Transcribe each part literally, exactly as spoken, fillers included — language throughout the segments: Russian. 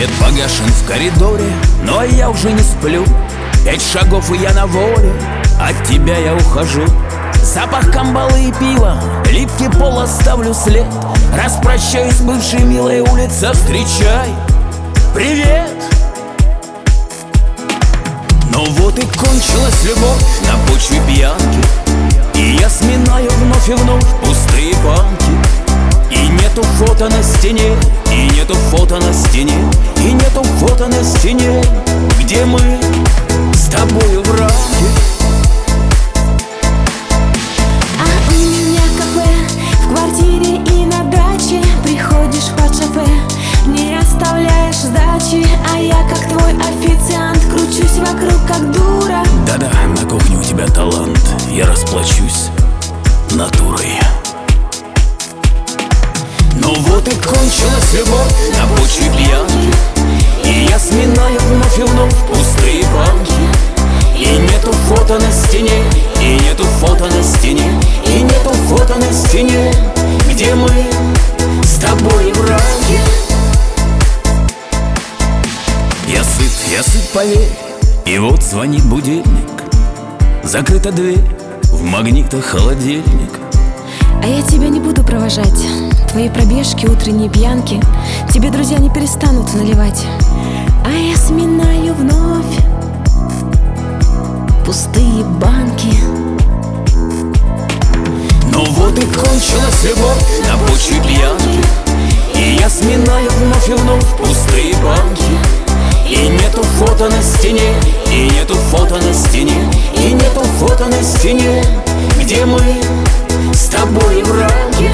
Свет погашен в коридоре, но я уже не сплю. Пять шагов и я на воле, от тебя я ухожу. Запах камбалы и пива, липкий пол оставлю след. Распрощаюсь с бывшей милой, улица, встречай, привет. Но вот и кончилась любовь на почве пьянки, и я сминаю вновь и вновь пустые банки. И нету фото на стене, и нету фото на стене, и нету фото на стене, где мы с тобою в рамке. А у меня кафе в квартире и на даче. Приходишь под шофе, не оставляешь сдачи, а я, как твой официант, кручусь вокруг, как дура. Да-да, на кухне у тебя талант, я расплачусь натурой. Ну вот и кончилась любовь на почве пьянки, и я сминаю вновь и вновь пустые банки. И нету фото на стене, и нету фото на стене, и нету фото на стене, где мы с тобой в рамке. Я сыт, я сыт, поверь, и вот звонит будильник. Закрыта дверь, в магнитах холодильник. А я тебя не буду провожать. Твои пробежки, утренние пьянки тебе друзья не перестанут наливать. А я сминаю вновь пустые банки. Ну вот и кончилась любовь на почве пьянки, и я сминаю вновь и вновь пустые банки. И нету фото на стене, и нету фото на стене, и нету фото на стене, где мы с тобой в рамке.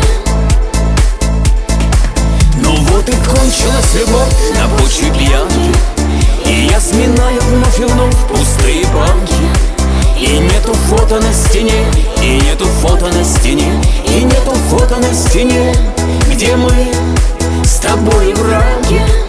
Ну вот и кончилась любовь на почве пьянки, и я сминаю вновь и вновь пустые банки. И нету фото на стене, и нету фото на стене, и нету фото на стене, где мы с тобой в рамке.